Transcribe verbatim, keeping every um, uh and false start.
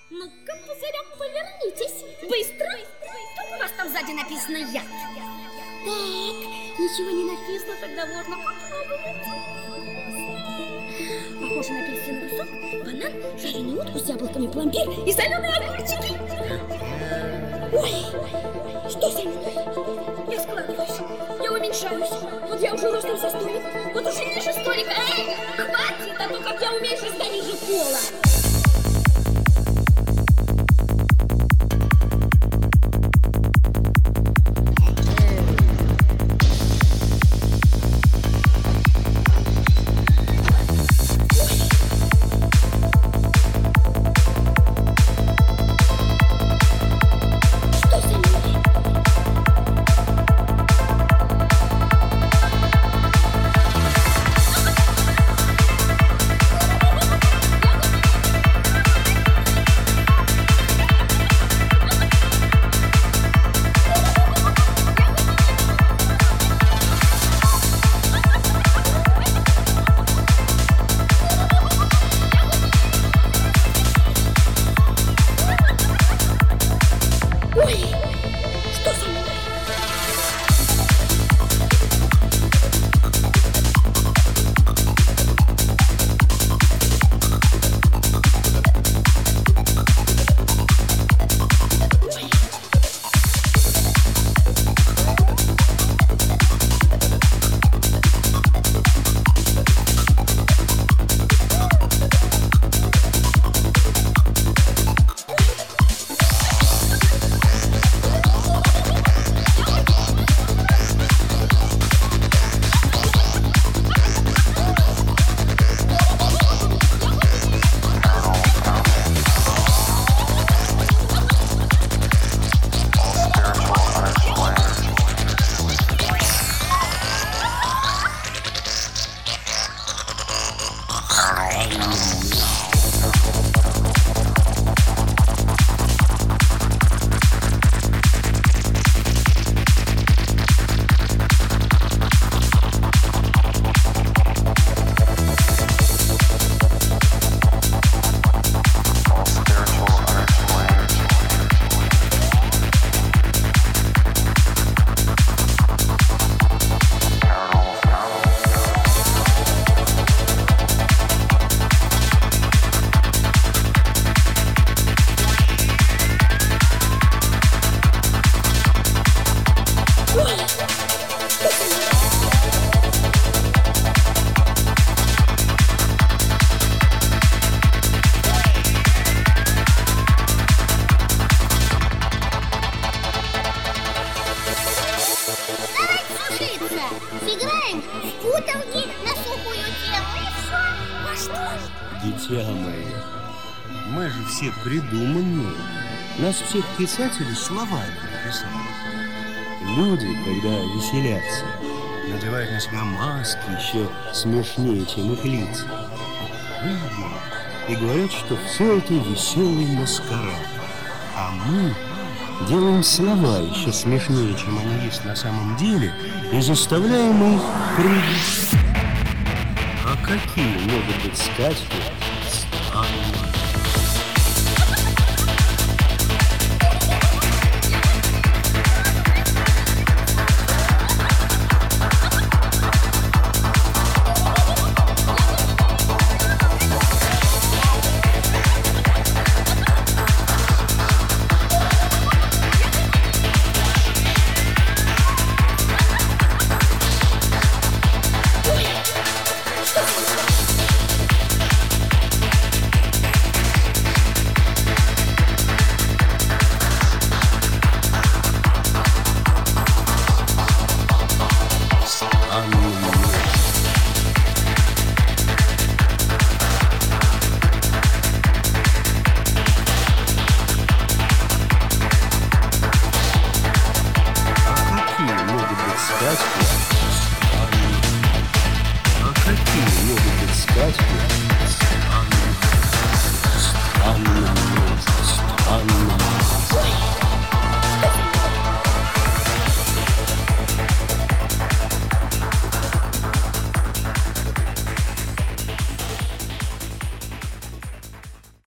Ну-ка, пузырек, повернитесь. Быстро. Тут у вас там сзади написано «яд». Так, ничего не написано, тогда можно попробовать. Похоже на апельсиновый сок, банан, жареную утку с яблоками, пломбир и соленые огурчики. Ой, что со мной? Я складываюсь, я уменьшаюсь. Вот я уже ростом со столик, вот уже ниже столика. Эй, хватит, а то как я уменьшусь до ниже пола. Сыграем в путалки на сухую тему. И все. А что? Дитя мое, мы же все придуманные. Нас всех писателей словами написали. Люди, когда веселятся, надевают на себя маски еще смешнее, чем их лица. И говорят, что все это веселый маскарад. А мы делаем слова еще смешнее, чем они есть на самом деле, и заставляем их прыгать. А какие могут быть сказки странные? А какие могут быть сказки странные, странные, странные?